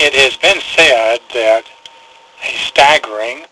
It has been said that a staggering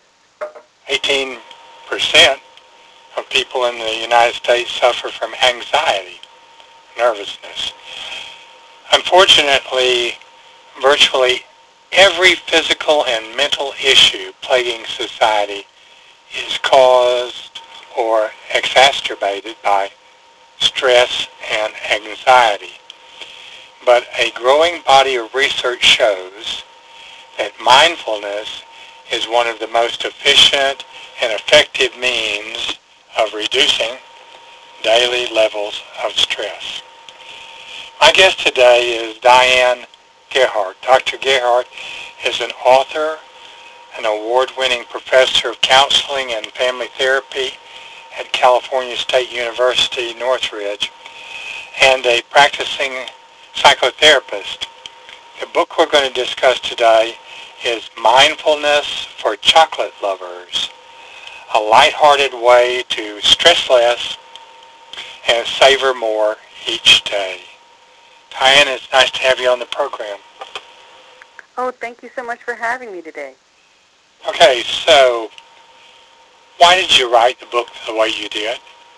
18% of people in the United States suffer from anxiety, nervousness. Unfortunately, virtually every physical and mental issue plaguing society is caused or exacerbated by stress and anxiety. But a growing body of research shows that mindfulness is one of the most efficient and effective means of reducing daily levels of stress. My guest today is Diane Gerhardt. Dr. Gerhardt is an author, an award-winning professor of counseling and family therapy at California State University, Northridge, and a practicing psychotherapist. The book we're going to discuss today is Mindfulness for Chocolate Lovers, a lighthearted way to stress less and savor more each day. Diane, it's nice to have you on the program. Oh, thank you so much for having me today. Okay, so why did you write the book the way you did?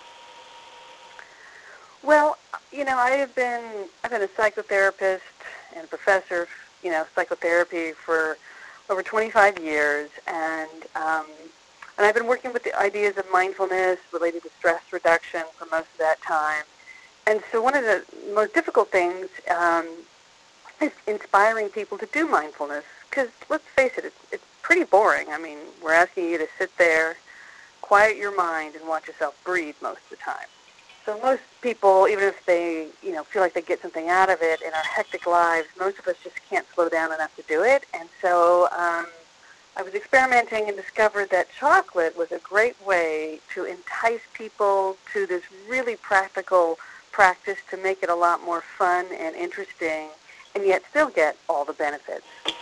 Well, I've been a psychotherapist and a professor of, psychotherapy for over 25 years, and I've been working with the ideas of mindfulness related to stress reduction for most of that time. And so one of the most difficult things is inspiring people to do mindfulness, because let's face it, it's pretty boring. I mean, we're asking you to sit there, quiet your mind, and watch yourself breathe most of the time. So most people, even if they, feel like they get something out of it in our hectic lives, most of us just can't slow down enough to do it. And so I was experimenting and discovered that chocolate was a great way to entice people to this really practical practice to make it a lot more fun and interesting, and yet still get all the benefits.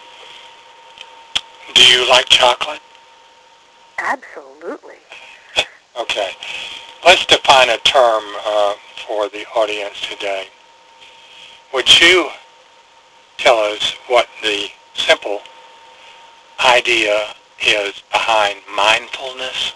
Do you like chocolate? Absolutely. Okay. Let's define a term for the audience today. Would you tell us what the simple idea is behind mindfulness?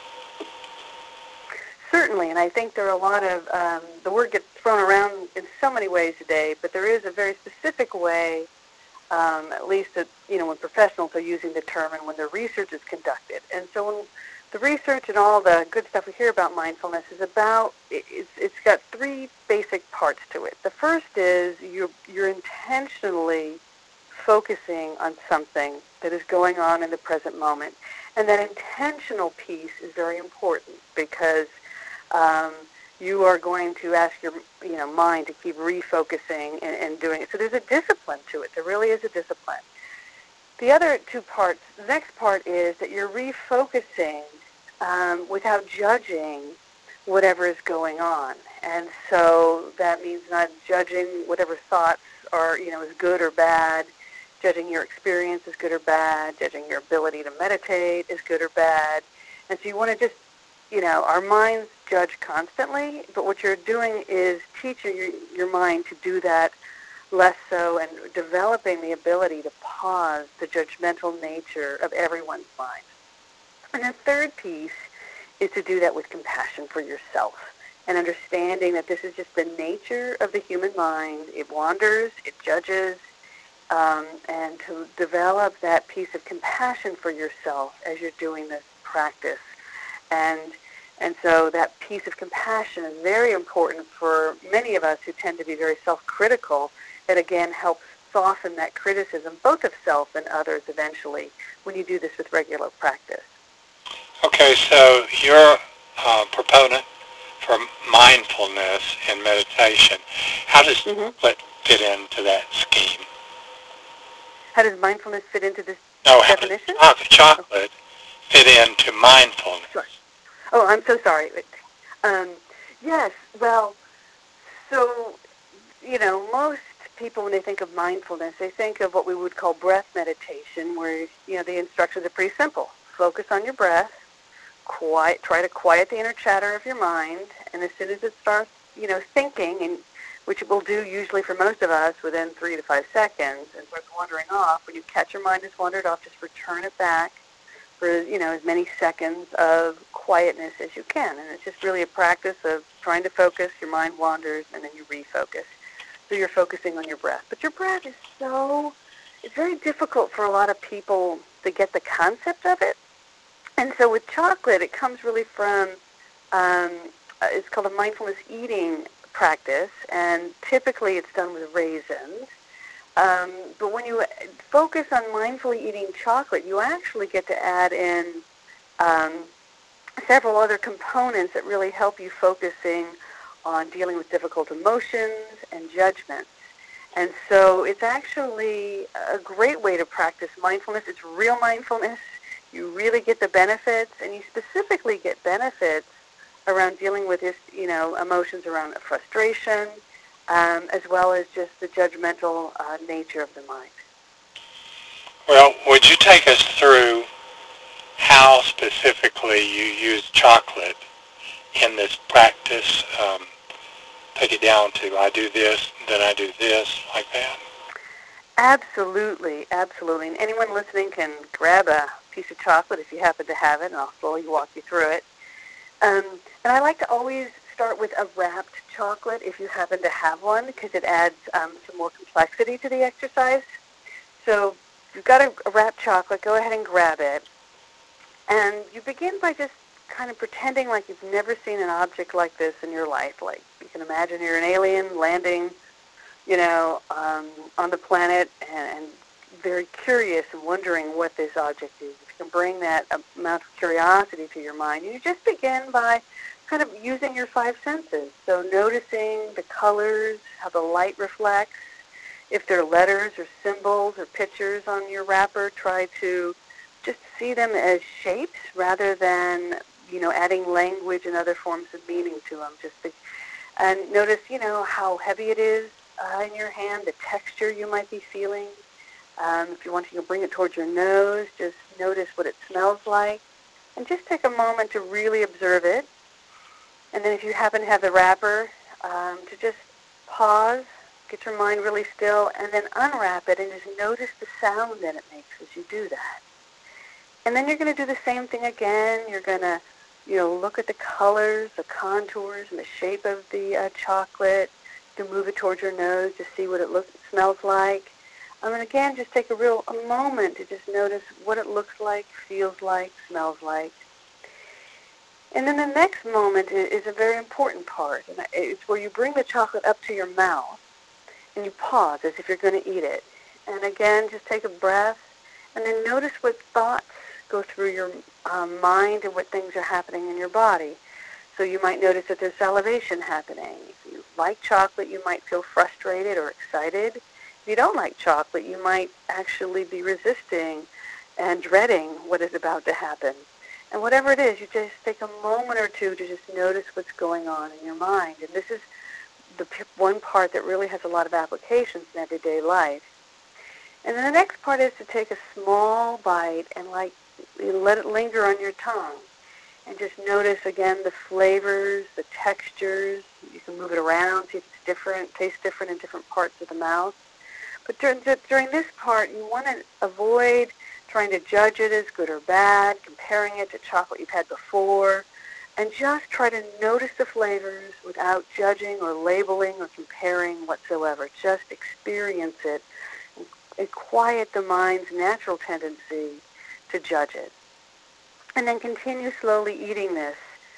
Certainly, and I think there are a lot of, the word gets thrown around in so many ways today, but there is a very specific way, at least that, when professionals are using the term and when the research is conducted. And so when the research and all the good stuff we hear about mindfulness is about, it's got three basic parts to it. The first is you're intentionally focusing on something that is going on in the present moment. And that intentional piece is very important because you are going to ask your mind to keep refocusing and doing it. So there's a discipline to it. There really is a discipline. The other two parts, the next part is that you're refocusing without judging whatever is going on. And so that means not judging whatever thoughts are, is good or bad, judging your experience is good or bad, judging your ability to meditate is good or bad. And so you want to just, our minds judge constantly, but what you're doing is teaching your mind to do that less so and developing the ability to pause the judgmental nature of everyone's mind. And the third piece is to do that with compassion for yourself and understanding that this is just the nature of the human mind. It wanders, it judges, and to develop that piece of compassion for yourself as you're doing this practice. And so that piece of compassion is very important for many of us who tend to be very self-critical. It again helps soften that criticism, both of self and others eventually, when you do this with regular practice. Okay, so you're a proponent for mindfulness in meditation. How does chocolate fit into that scheme? How does mindfulness fit into this No, definition? how does chocolate fit into mindfulness? Sure. Oh, I'm so sorry. Yes, well, so, most people, when they think of mindfulness, they think of what we would call breath meditation, where, the instructions are pretty simple. Focus on your breath, try to quiet the inner chatter of your mind, and as soon as it starts, thinking, and which it will do usually for most of us within 3 to 5 seconds, and starts wandering off, when you catch your mind has wandered off, just return it back for, as many seconds of quietness as you can. And it's just really a practice of trying to focus, your mind wanders, and then you refocus. So you're focusing on your breath. But your breath is it's very difficult for a lot of people to get the concept of it. And so with chocolate, it comes really from, it's called a mindfulness eating practice, and typically it's done with raisins. But when you focus on mindfully eating chocolate, you actually get to add in several other components that really help you focusing on dealing with difficult emotions and judgments. And so it's actually a great way to practice mindfulness. It's real mindfulness. You really get the benefits, and you specifically get benefits around dealing with emotions around frustration, as well as just the judgmental nature of the mind. Well, would you take us through how specifically you use chocolate in this practice? Take it down to I do this, then I do this, like that? Absolutely, absolutely. And anyone listening can grab a piece of chocolate if you happen to have it, and I'll slowly walk you through it. And I like to always start with a wrapped chocolate if you happen to have one, because it adds some more complexity to the exercise. So if you've got a wrapped chocolate, go ahead and grab it. And you begin by just kind of pretending like you've never seen an object like this in your life. Like you can imagine you're an alien landing, on the planet, and very curious and wondering what this object is. If you can bring that amount of curiosity to your mind, you just begin by kind of using your 5 senses. So noticing the colors, how the light reflects. If there are letters or symbols or pictures on your wrapper, try to just see them as shapes rather than, adding language and other forms of meaning to them. And notice, how heavy it is in your hand, the texture you might be feeling. If you want, you can bring it towards your nose. Just notice what it smells like. And just take a moment to really observe it. And then if you happen to have the wrapper, to just pause, get your mind really still, and then unwrap it and just notice the sound that it makes as you do that. And then you're going to do the same thing again. You're going to, look at the colors, the contours, and the shape of the chocolate. You can move it towards your nose to see what it smells like. And again, just take a moment to just notice what it looks like, feels like, smells like. And then the next moment is a very important part. And it's where you bring the chocolate up to your mouth and you pause as if you're going to eat it. And again, just take a breath and then notice what thoughts go through your mind and what things are happening in your body. So you might notice that there's salivation happening. If you like chocolate, you might feel frustrated or excited. If you don't like chocolate, you might actually be resisting and dreading what is about to happen. And whatever it is, you just take a moment or two to just notice what's going on in your mind. And this is the one part that really has a lot of applications in everyday life. And then the next part is to take a small bite and let it linger on your tongue. And just notice, again, the flavors, the textures. You can move it around, see if it's different, tastes different in different parts of the mouth. But during this part, you want to avoid trying to judge it as good or bad, comparing it to chocolate you've had before, and just try to notice the flavors without judging or labeling or comparing whatsoever. Just experience it and quiet the mind's natural tendency to judge it. And then continue slowly eating this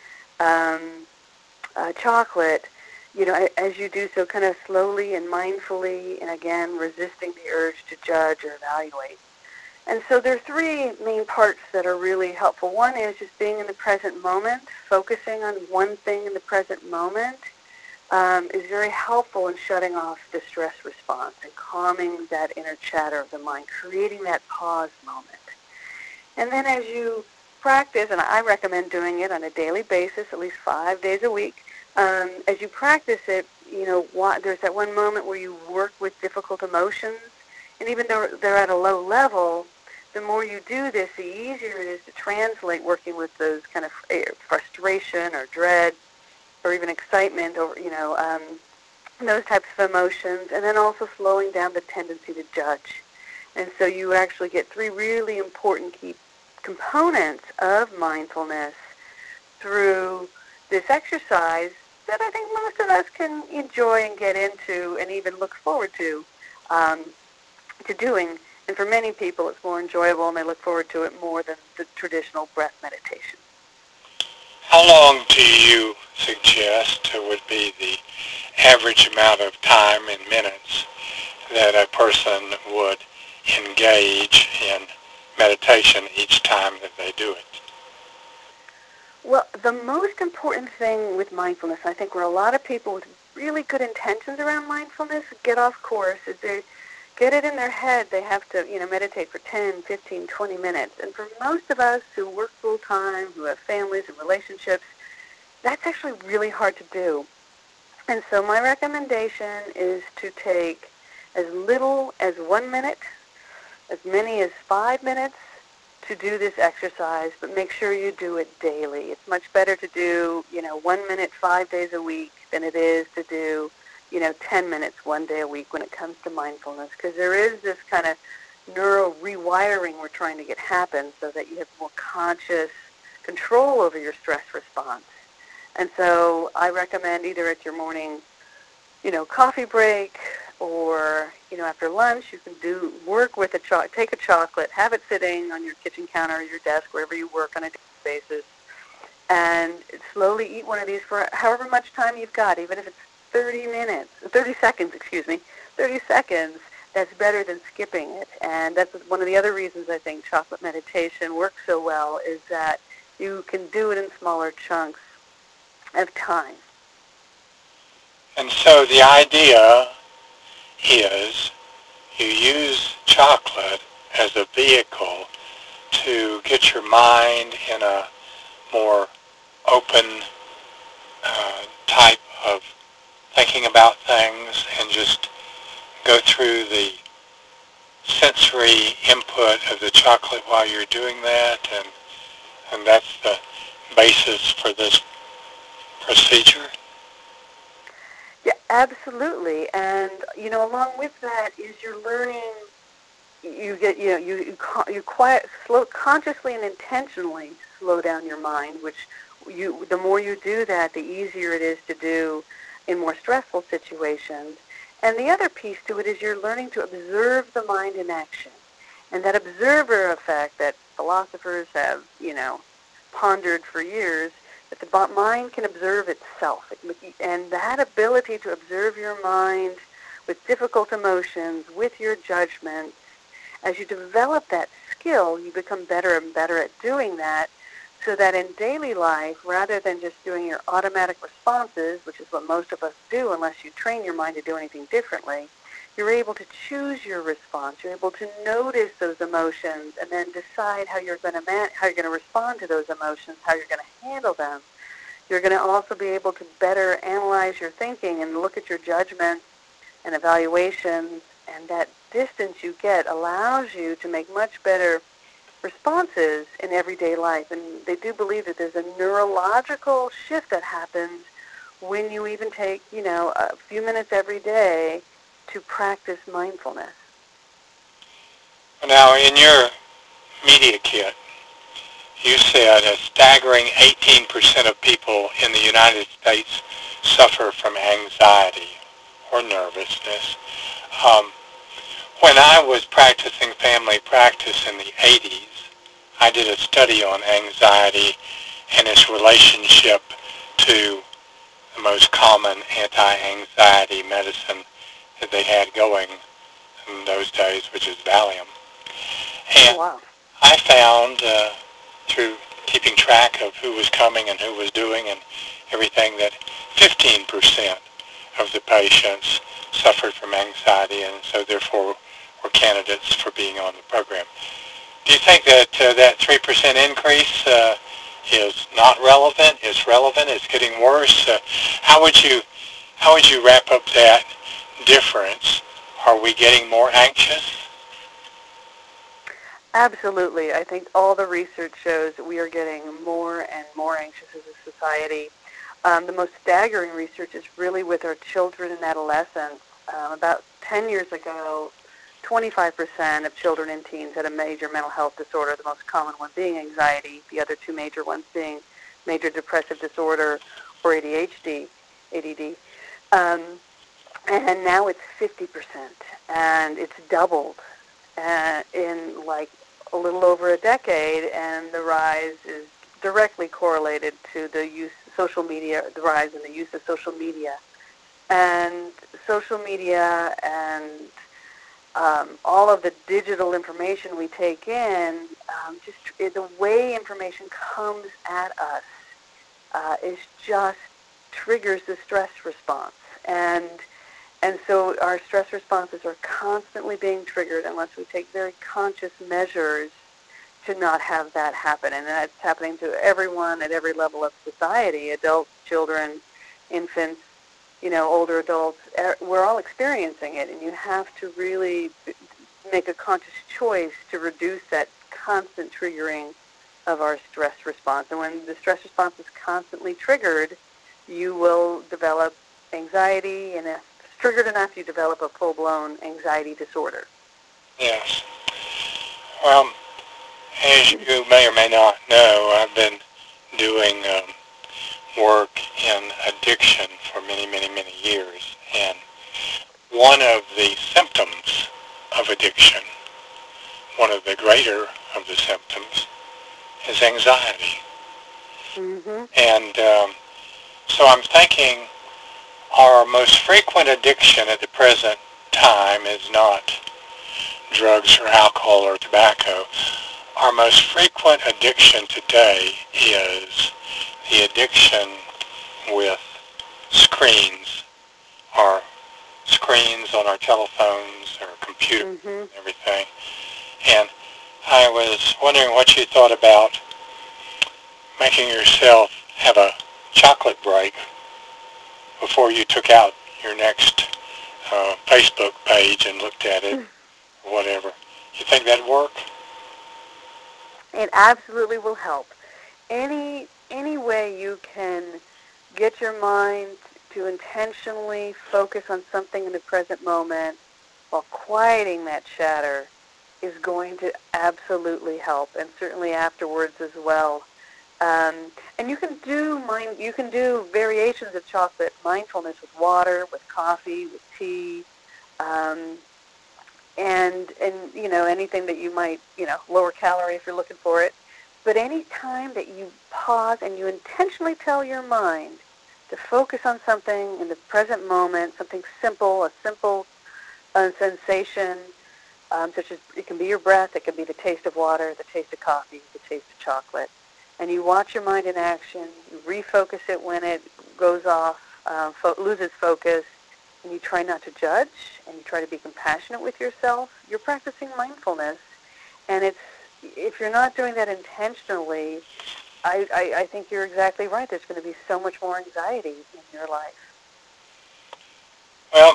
chocolate, as you do so, kind of slowly and mindfully, and again, resisting the urge to judge or evaluate. And so there are 3 main parts that are really helpful. One is just being in the present moment, focusing on one thing in the present moment is very helpful in shutting off the stress response and calming that inner chatter of the mind, creating that pause moment. And then as you practice, and I recommend doing it on a daily basis, at least 5 days a week, as you practice it, there's that one moment where you work with difficult emotions, and even though they're at a low level, the more you do this, the easier it is to translate working with those kind of frustration or dread or even excitement or, those types of emotions, and then also slowing down the tendency to judge. And so you actually get three really important key components of mindfulness through this exercise that I think most of us can enjoy and get into and even look forward um, to doing. And for many people, it's more enjoyable, and they look forward to it more than the traditional breath meditation. How long do you suggest would be the average amount of time in minutes that a person would engage in meditation each time that they do it? Well, the most important thing with mindfulness, I think where a lot of people with really good intentions around mindfulness get off course, is they get it in their head they have to, meditate for 10, 15, 20 minutes. And for most of us who work full-time, who have families and relationships, that's actually really hard to do. And so my recommendation is to take as little as 1 minute, as many as 5 minutes to do this exercise, but make sure you do it daily. It's much better to do, 1 minute 5 days a week than it is to do, 10 minutes 1 day a week when it comes to mindfulness, because there is this kind of neural rewiring we're trying to get happen so that you have more conscious control over your stress response. And so I recommend either at your morning, coffee break, or, after lunch, you can work with take a chocolate, have it sitting on your kitchen counter or your desk, wherever you work on a daily basis, and slowly eat one of these for however much time you've got, even if it's 30 seconds, 30 seconds, that's better than skipping it. And that's one of the other reasons I think chocolate meditation works so well, is that you can do it in smaller chunks of time. And so the idea is you use chocolate as a vehicle to get your mind in a more open type of thinking about things, and just go through the sensory input of the chocolate while you're doing that, and that's the basis for this procedure. Yeah, absolutely. And along with that is you're learning. You get you consciously and intentionally slow down your mind, which the more you do that, the easier it is to do in more stressful situations. And the other piece to it is you're learning to observe the mind in action, and that observer effect that philosophers have pondered for years, that the mind can observe itself. And that ability to observe your mind with difficult emotions, with your judgment, as you develop that skill, you become better and better at doing that, so that in daily life, rather than just doing your automatic responses, which is what most of us do unless you train your mind to do anything differently, you're able to choose your response. You're able to notice those emotions and then decide how you're going to respond to those emotions, how you're going to handle them. You're going to also be able to better analyze your thinking and look at your judgments and evaluations, and that distance you get allows you to make much better responses in everyday life. And they do believe that there's a neurological shift that happens when you even take, a few minutes every day to practice mindfulness. Now, in your media kit, you said a staggering 18% of people in the United States suffer from anxiety or nervousness. Um, when I was practicing family practice in the 80s, I did a study on anxiety and its relationship to the most common anti-anxiety medicine that they had going in those days, which is Valium. Oh, And wow. I found through keeping track of who was coming and who was doing and everything that 15% of the patients suffered from anxiety, and so therefore were candidates for being on the program. Do you think that that 3% increase is not relevant? Is relevant? It's getting worse? How would you wrap up that difference? Are we getting more anxious? Absolutely. I think all the research shows that we are getting more and more anxious as a society. The most staggering research is really with our children and adolescents. About 10 years ago, 25% of children and teens had a major mental health disorder, the most common one being anxiety, the other two major ones being major depressive disorder or ADHD, ADD. Um, and now it's 50%, and it's doubled in like a little over a decade, and the rise is directly correlated to the use of social media, the rise in the use of social media. And social media and all of the digital information we take in, the way information comes at us is just triggers the stress response. And so our stress responses are constantly being triggered unless we take very conscious measures to not have that happen. And that's happening to everyone at every level of society, adults, children, infants, older adults. We're all experiencing it, and you have to really make a conscious choice to reduce that constant triggering of our stress response. And when the stress response is constantly triggered, you will develop anxiety, and if it's triggered enough, you develop a full-blown anxiety disorder. Yes. Well, as you may or may not know, I've been doing work in addiction for many, many, many years. And one of the symptoms of addiction, one of the greater of the symptoms, is anxiety. Mm-hmm. And so I'm thinking our most frequent addiction at the present time is not drugs or alcohol or tobacco. Our most frequent addiction today is the addiction with screens, our screens on our telephones or computers Mm-hmm. and everything. And I was wondering what you thought about making yourself have a chocolate break before you took out your next Facebook page and looked at it or whatever. You think that'd work? It absolutely will help. Any way you can get your mind to intentionally focus on something in the present moment while quieting that chatter is going to absolutely help, and certainly afterwards as well. Um, and you can do variations of chocolate mindfulness with water, with coffee, with tea, um, and anything that you might lower calorie if you're looking for it. But any time that you pause and you intentionally tell your mind to focus on something in the present moment, something simple, a simple sensation, such as it can be your breath, it can be the taste of water, the taste of coffee, the taste of chocolate, and you watch your mind in action, you refocus it when it goes off, loses focus, and you try not to judge, and you try to be compassionate with yourself, you're practicing mindfulness. And if you're not doing that intentionally, I think you're exactly right. There's going to be so much more anxiety in your life. Well,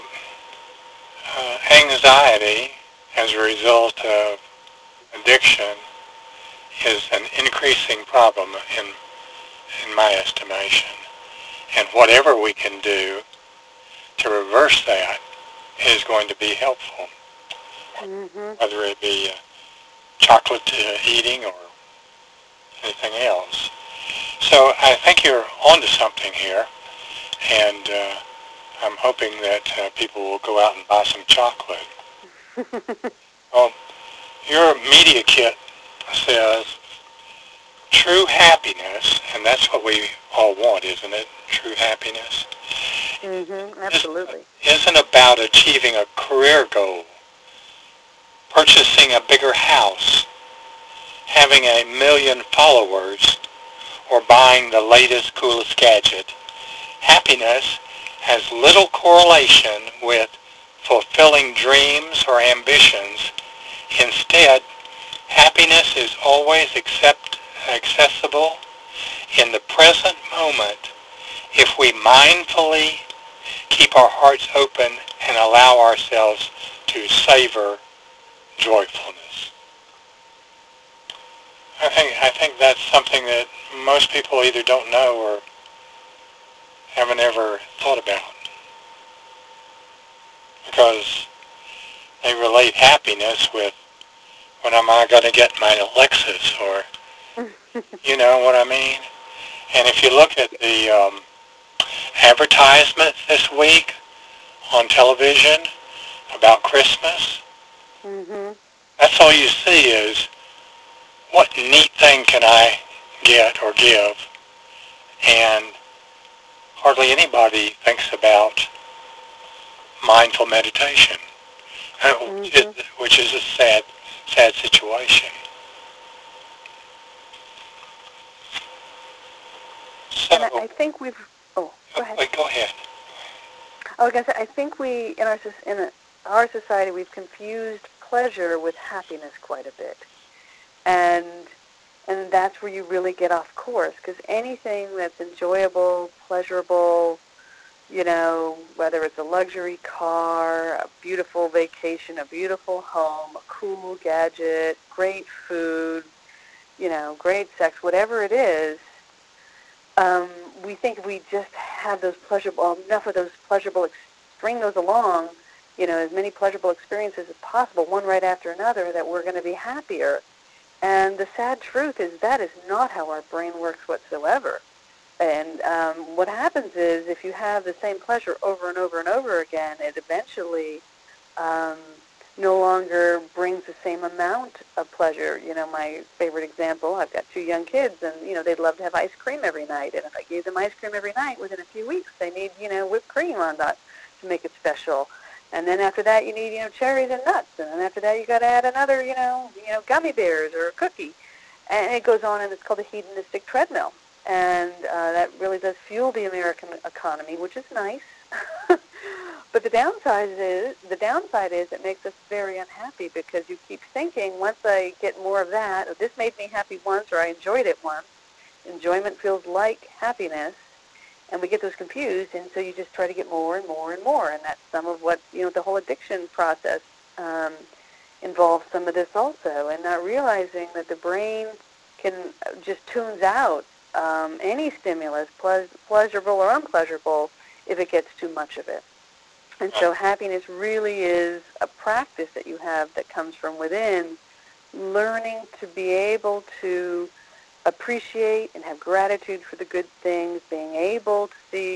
anxiety as a result of addiction is an increasing problem in my estimation. And whatever we can do to reverse that is going to be helpful, Mm-hmm. whether it be chocolate eating or anything else. So I think you're onto something here, and I'm hoping that people will go out and buy some chocolate. Well, your media kit says true happiness, and that's what we all want, isn't it? True happiness. Mm-hmm. Absolutely. Isn't about achieving a career goal, purchasing a bigger house, having 1,000,000 followers, or buying the latest, coolest gadget. Happiness has little correlation with fulfilling dreams or ambitions. Instead, happiness is always accessible in the present moment if we mindfully keep our hearts open and allow ourselves to savor joyfulness. I think that's something that most people either don't know haven't ever thought about, because they relate happiness with when am I going to get my Lexus, or you know what I mean? And if you look at the advertisements this week on television about Christmas, Mhm. that's all you see is what neat thing can I get or give, and hardly anybody thinks about mindful meditation, Mhm. which is a sad situation. And So, I think we've. Oh, go ahead. go ahead. I was going to say, I think we in our society we've confused pleasure with happiness quite a bit, and that's where you really get off course, because anything that's enjoyable, pleasurable, whether it's a luxury car, a beautiful vacation, a beautiful home, a cool gadget, great food, great sex, whatever it is, um, we think if we just have those pleasurable, enough of those pleasurable, string those along, as many pleasurable experiences as possible, one right after another, that we're going to be happier. And the sad truth is that is not how our brain works whatsoever. And what happens is if you have the same pleasure over and over and over again, it eventually um, no longer brings the same amount of pleasure. My favorite example, I've got two young kids, and, they'd love to have ice cream every night. And if I gave them ice cream every night, within a few weeks, they need, whipped cream on that to make it special. And then after that, you need, cherries and nuts. And then after that, you got to add another, gummy bears or a cookie. And it goes on, and it's called a hedonistic treadmill. And that really does fuel the American economy, which is nice. But the downside is it makes us very unhappy, because you keep thinking, once I get more of that, or this made me happy once, or I enjoyed it once. Enjoyment feels like happiness, and we get those confused, and so you just try to get more and more and more, and that's some of what, the whole addiction process um, involves some of this also, and not realizing that the brain can just tunes out any stimulus, pleasurable or unpleasurable, if it gets too much of it. And so happiness really is a practice that you have that comes from within, learning to be able to appreciate and have gratitude for the good things, being able to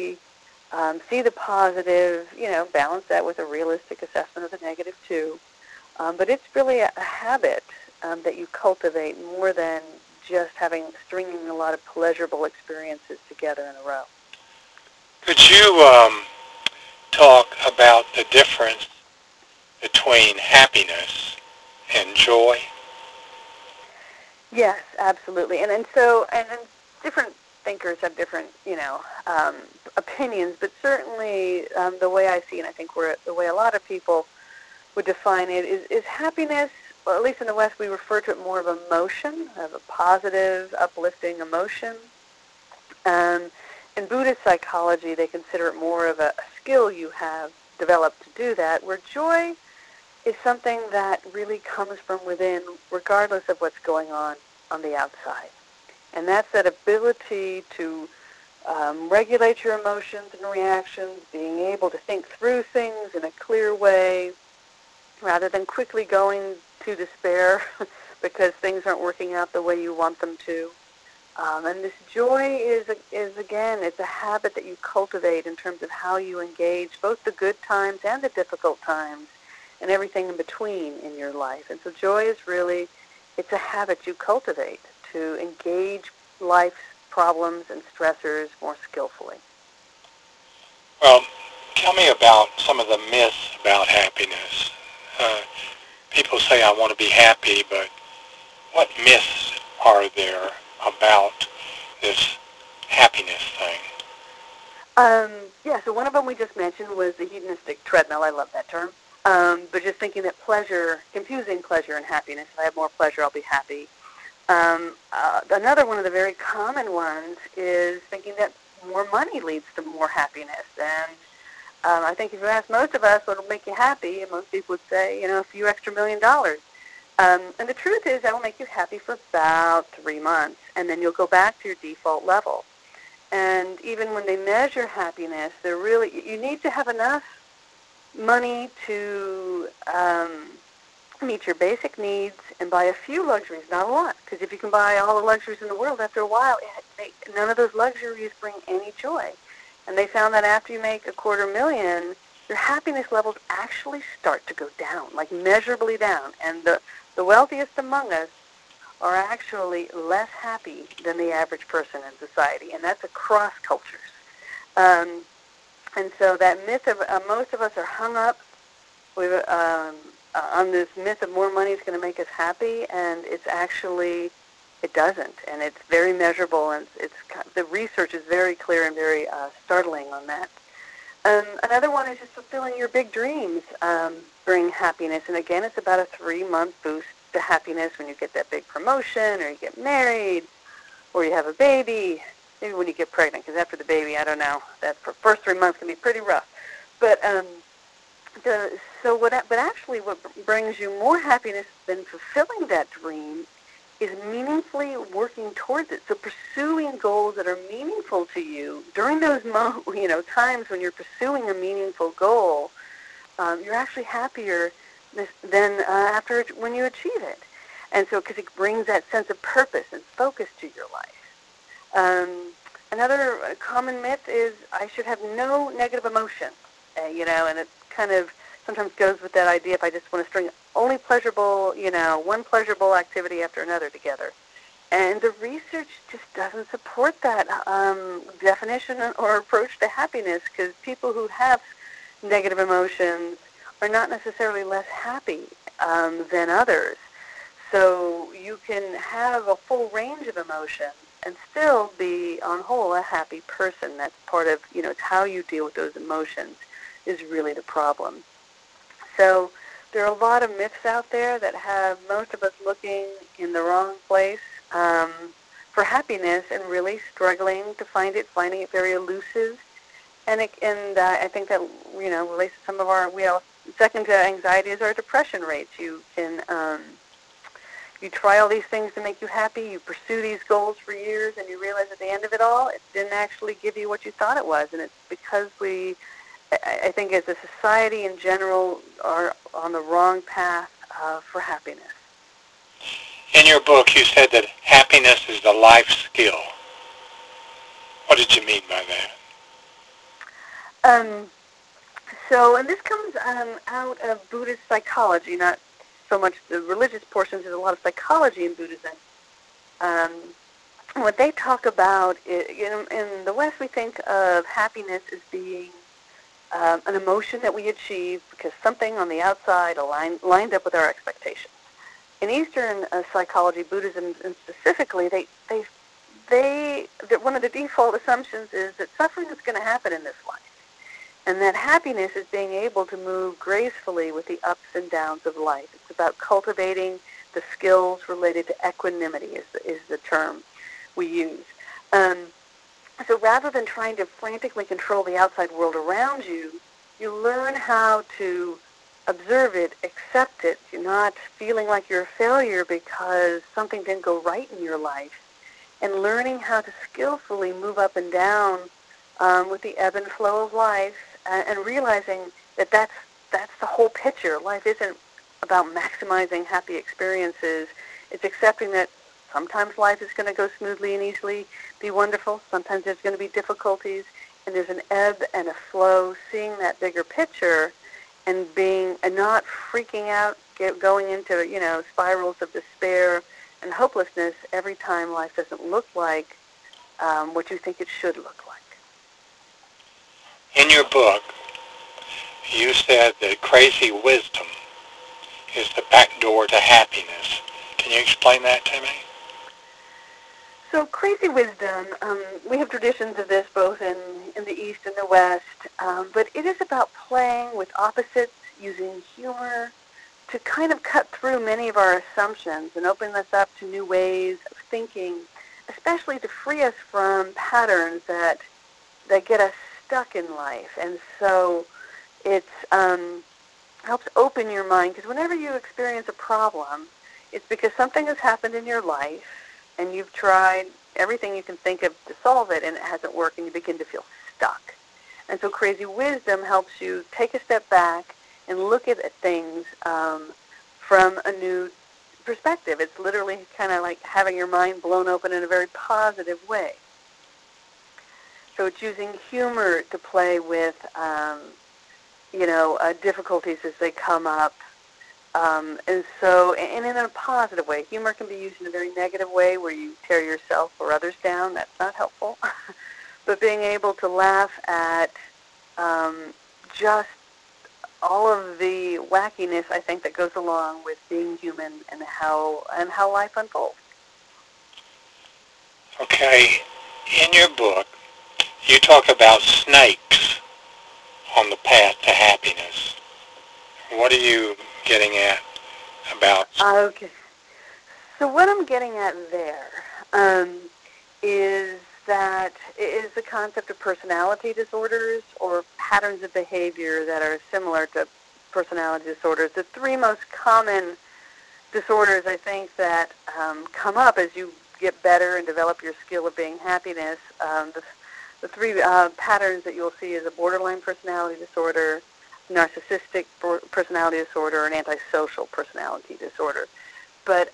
see the positive, balance that with a realistic assessment of the negative too. But it's really a habit that you cultivate, more than just stringing a lot of pleasurable experiences together in a row. Could you talk about the difference between happiness and joy? Yes, absolutely. And different thinkers have different, opinions, but certainly the way I see it, I think the way a lot of people would define it is happiness. Well, at least in the West, we refer to it more of emotion, of a positive, uplifting emotion. Um, in Buddhist psychology, they consider it more of a skill you have developed to do that, where joy is something that really comes from within, regardless of what's going on the outside. And that's that ability to regulate your emotions and reactions, being able to think through things in a clear way, rather than quickly going to despair because things aren't working out the way you want them to. And this joy is again, it's a habit that you cultivate in terms of how you engage both the good times and the difficult times and everything in between in your life. And so joy is really, it's a habit you cultivate to engage life's problems and stressors more skillfully. Well, tell me about some of the myths about happiness. Uh, People say I want to be happy, but what myths are there about this happiness thing? Yeah, so one of them we just mentioned was the hedonistic treadmill. I love that term. But just thinking that confusing pleasure and happiness. If I have more pleasure, I'll be happy. Another one of the very common ones is thinking that more money leads to more happiness. And I think if you ask most of us what will make you happy, and most people would say, a few extra $1 million. And the truth is that will make you happy for about 3 months, and then you'll go back to your default level. And even when they measure happiness, they're really, you need to have enough money to meet your basic needs and buy a few luxuries, not a lot. Because if you can buy all the luxuries in the world, after a while, none of those luxuries bring any joy. And they found that after you make $250,000, your happiness levels actually start to go down, like measurably down. And the wealthiest among us are actually less happy than the average person in society, and that's across cultures. Um, and so that myth of most of us are hung up on this myth of more money is going to make us happy, and it's actually, it doesn't, and it's very measurable, and the research is very clear and very startling on that. Another one is just fulfilling your big dreams bring happiness, and again, it's about a 3-month boost to happiness when you get that big promotion, or you get married, or you have a baby, maybe when you get pregnant, because after the baby, I don't know, that first 3 months can be pretty rough. But but actually, what brings you more happiness than fulfilling that dream is meaningfully working towards it. So pursuing goals that are meaningful to you during those times when you're pursuing a meaningful goal, you're actually happier than after when you achieve it. And so, because it brings that sense of purpose and focus to your life. Another common myth is I should have no negative emotion, and it kind of sometimes goes with that idea if I just want to string only pleasurable, one pleasurable activity after another together. And the research just doesn't support that definition or approach to happiness, because people who have negative emotions are not necessarily less happy than others. So you can have a full range of emotions and still be, on whole, a happy person. That's part of, it's how you deal with those emotions is really the problem. So there are a lot of myths out there that have most of us looking in the wrong place for happiness and really struggling to find it, finding it very elusive. And I think that, relates to some of our, second to anxiety is our depression rates. You try all these things to make you happy, you pursue these goals for years, and you realize at the end of it all, it didn't actually give you what you thought it was. And it's because I think as a society in general, are on the wrong path for happiness. In your book, you said that happiness is a life skill. What did you mean by that? And this comes out of Buddhist psychology, not so much the religious portions. There's a lot of psychology in Buddhism. What they talk about, in the West, we think of happiness as being an emotion that we achieve because something on the outside lined up with our expectations. In Eastern psychology, Buddhism and specifically, one of the default assumptions is that suffering is going to happen in this life, and that happiness is being able to move gracefully with the ups and downs of life. It's about cultivating the skills related to equanimity is the term we use. So rather than trying to frantically control the outside world around you, you learn how to observe it, accept it. You're not feeling like you're a failure because something didn't go right in your life, and learning how to skillfully move up and down with the ebb and flow of life, and realizing that that's the whole picture. Life isn't about maximizing happy experiences. It's accepting that sometimes life is going to go smoothly and easily, be wonderful. Sometimes there's going to be difficulties, and there's an ebb and a flow. Seeing that bigger picture, and not freaking out, going into spirals of despair and hopelessness every time life doesn't look like what you think it should look like. In your book, you said that crazy wisdom is the back door to happiness. Can you explain that to me? So crazy wisdom, we have traditions of this both in the East and the West, but it is about playing with opposites, using humor to kind of cut through many of our assumptions and open us up to new ways of thinking, especially to free us from patterns that get us stuck in life. And so it helps open your mind, because whenever you experience a problem, it's because something has happened in your life, and you've tried everything you can think of to solve it, and it hasn't worked, and you begin to feel stuck. And so Crazy Wisdom helps you take a step back and look at things from a new perspective. It's literally kind of like having your mind blown open in a very positive way. So it's using humor to play with, difficulties as they come up. And in a positive way. Humor can be used in a very negative way where you tear yourself or others down. That's not helpful. But being able to laugh at just all of the wackiness, I think, that goes along with being human and how life unfolds. Okay, in your book, you talk about snakes on the path to happiness. What are you getting at about? Okay. So what I'm getting at there is the concept of personality disorders or patterns of behavior that are similar to personality disorders. The three most common disorders, I think, that come up as you get better and develop your skill of being happiness, the three patterns that you'll see is a borderline personality disorder, narcissistic personality disorder, and antisocial personality disorder. But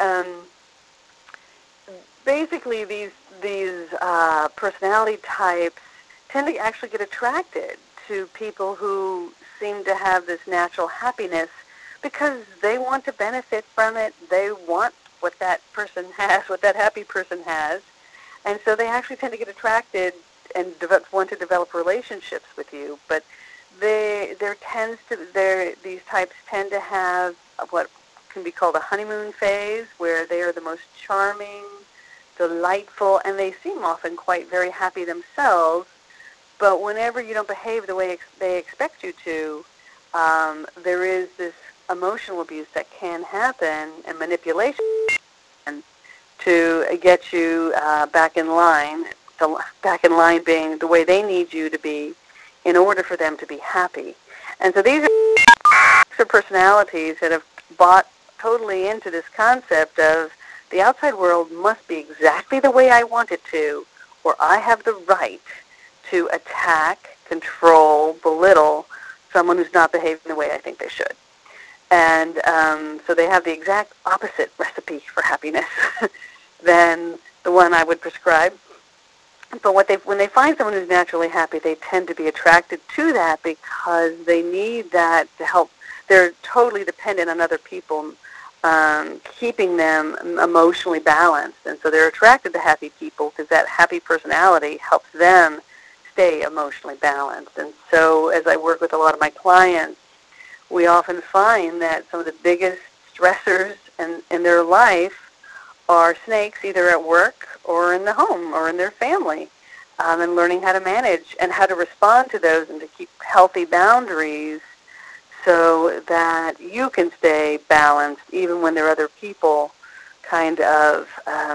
basically, these personality types tend to actually get attracted to people who seem to have this natural happiness because they want to benefit from it. They want what that person has, what that happy person has, and so they actually tend to get attracted and want to develop relationships with you. But these types tend to have what can be called a honeymoon phase, where they are the most charming, delightful, and they seem often quite very happy themselves. But whenever you don't behave the way they expect you to, there is this emotional abuse that can happen and manipulation to get you back in line, back in line being the way they need you to be in order for them to be happy. And so these are personalities that have bought totally into this concept of the outside world must be exactly the way I want it to, or I have the right to attack, control, belittle someone who's not behaving the way I think they should. And so they have the exact opposite recipe for happiness than the one I would prescribe. But when they find someone who's naturally happy, they tend to be attracted to that because they need that to help. They're totally dependent on other people keeping them emotionally balanced. And so they're attracted to happy people because that happy personality helps them stay emotionally balanced. And so as I work with a lot of my clients, we often find that some of the biggest stressors in their life are snakes, either at work or in the home or in their family, and learning how to manage and how to respond to those and to keep healthy boundaries so that you can stay balanced even when there are other people kind of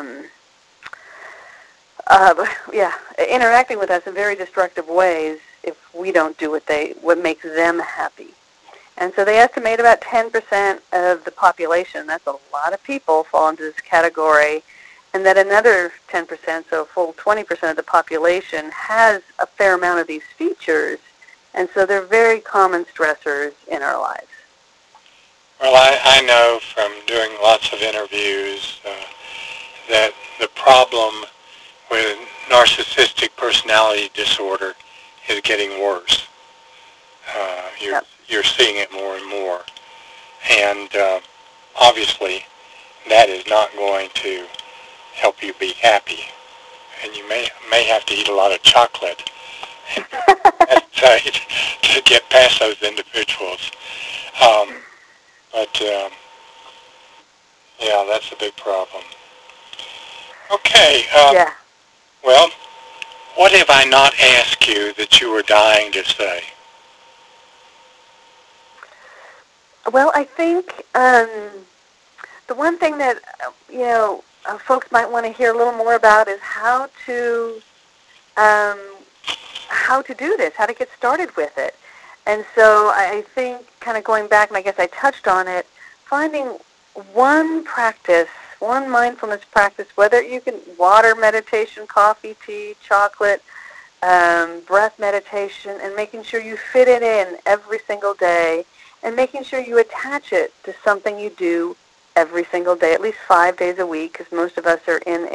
interacting with us in very destructive ways if we don't do what makes them happy. And so they estimate about 10% of the population, that's a lot of people, fall into this category, and that another 10%, so a full 20% of the population, has a fair amount of these features, and so they're very common stressors in our lives. Well, I know from doing lots of interviews that the problem with narcissistic personality disorder is getting worse. You're seeing it more and more. And obviously, that is not going to help you be happy. And you may have to eat a lot of chocolate and meditate to get past those individuals. Yeah, that's a big problem. Okay. Well, what have I not asked you that you were dying to say? Well, I think the one thing that folks might want to hear a little more about is how to do this, how to get started with it. And so I think, kind of going back, and I guess I touched on it, finding one practice one mindfulness practice, whether you can water meditation, coffee, tea, chocolate, breath meditation, and making sure you fit it in every single day, and making sure you attach it to something you do every single day, at least 5 days a week, because most of us are in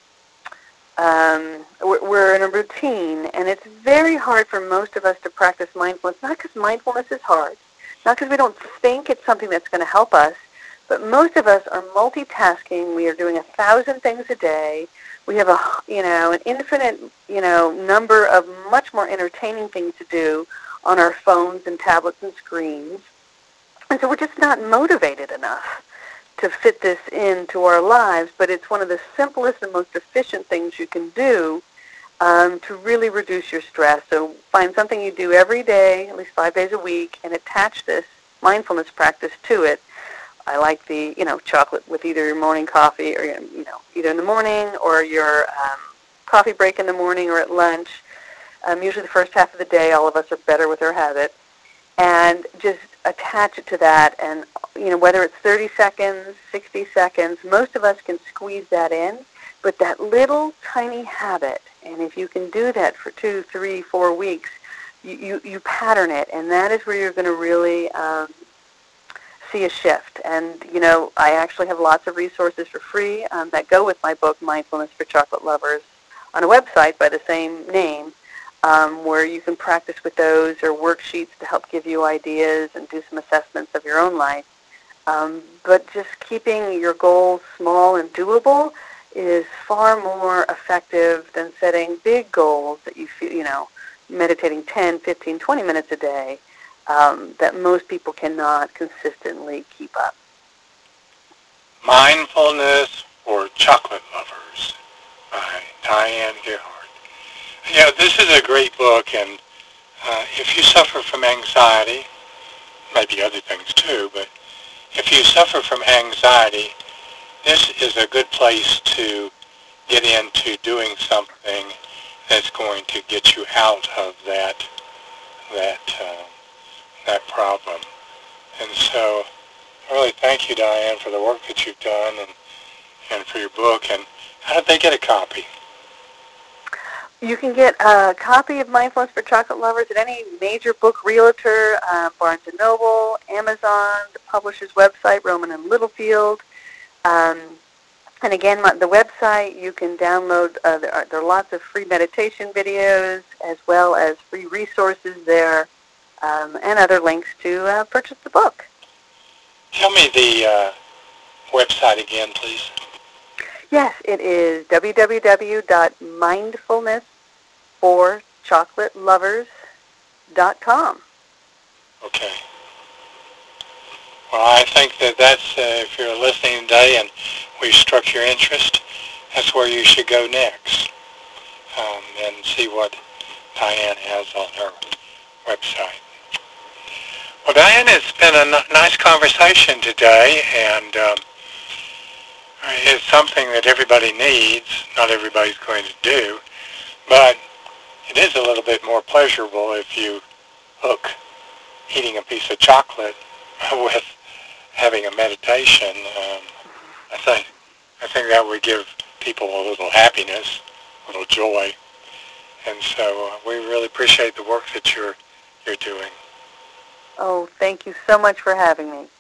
we're in a routine, and it's very hard for most of us to practice mindfulness, not because mindfulness is hard, not because we don't think it's something that's going to help us, but most of us are multitasking. We are doing 1,000 things a day. We have an infinite, number of much more entertaining things to do on our phones and tablets and screens. And so we're just not motivated enough to fit this into our lives, but it's one of the simplest and most efficient things you can do to really reduce your stress. So find something you do every day, at least 5 days a week, and attach this mindfulness practice to it. I like the, chocolate with either your morning coffee or, either in the morning or your coffee break in the morning or at lunch. Usually the first half of the day, all of us are better with our habit. And just attach it to that. And, whether it's 30 seconds, 60 seconds, most of us can squeeze that in. But that little tiny habit, and if you can do that for 2, 3, 4 weeks, you pattern it. And that is where you're going to really see a shift. And, I actually have lots of resources for free that go with my book, Mindfulness for Chocolate Lovers, on a website by the same name, where you can practice with those, or worksheets to help give you ideas and do some assessments of your own life. But just keeping your goals small and doable is far more effective than setting big goals that you feel, meditating 10, 15, 20 minutes a day, that most people cannot consistently keep up. Mindfulness for Chocolate Lovers by Diane Gerhardt. Yeah, this is a great book, and if you suffer from anxiety, maybe other things too, but if you suffer from anxiety, this is a good place to get into doing something that's going to get you out of that problem. And so I really thank you, Diane, for the work that you've done and for your book. And how did they get a copy? You can get a copy of Mindfulness for Chocolate Lovers at any major book realtor, Barnes & Noble, Amazon, the publisher's website, Rowman & Littlefield. And again, the website, you can download, there are lots of free meditation videos as well as free resources there, and other links to purchase the book. Tell me the website again, please. Yes, it is www.mindfulnessforchocolatelovers.com. Okay. Well, I think that's, if you're listening today and we struck your interest, that's where you should go next, and see what Diane has on her website. Well, Diane, it's been a nice conversation today, and it's something that everybody needs. Not everybody's going to do, but it is a little bit more pleasurable if you hook eating a piece of chocolate with having a meditation. I think that would give people a little happiness, a little joy, and so we really appreciate the work that you're doing. Oh, thank you so much for having me.